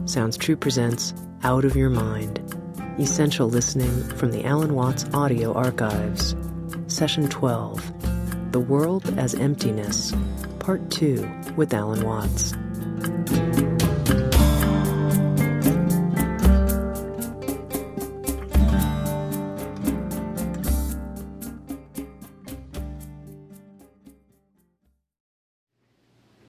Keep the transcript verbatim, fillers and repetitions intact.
Sounds True presents Out of Your Mind, essential listening from the Alan Watts Audio Archives. Session twelve, The World as Emptiness, Part two with Alan Watts.